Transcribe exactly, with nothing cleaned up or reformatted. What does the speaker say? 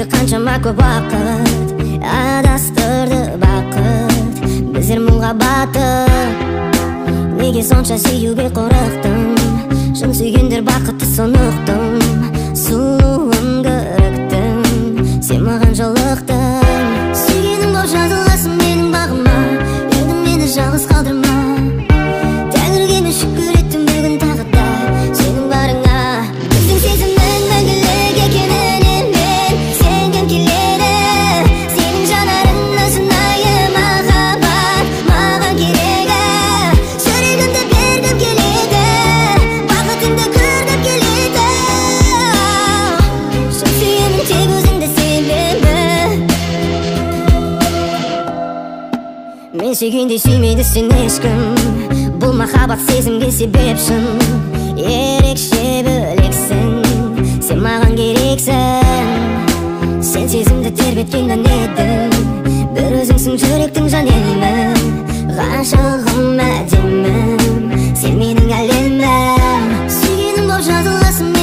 өтті қаншама көп уақыт, адастырды бақыт біздер мұңға батып. Неге сонша сүюге қорықтым, шын сүйгендер бақытты соныктым. Сұлуым көріктім, сен маған жолықтың. Сүйгенім боп жазыласың менің бағыма, ердің мені жалғыз қалдырма. Тәңірге мен шүкір еттім бүгін тағы да сенің барыңа. Біздің сезімнің мәңгілік екеніне мен сенгім келеді. Сенің жанарың шынайы махаббат маған керегі. Жүрегімді бергім келеді, бақытыңды көргім келеді. Шын сүйемін тек өзіңді себебі мен сүйгендей сүймейді сен ешкім. Бұл махаббат сезімге себепшін, ерекше бөлексің, сен маған керексің. Сен сезімді тербеткеннен едің, бір өзіңсің жүректің жан емім. Ғашығым әдемім, сен менің әлемім. Сүйгенім боп жазыласың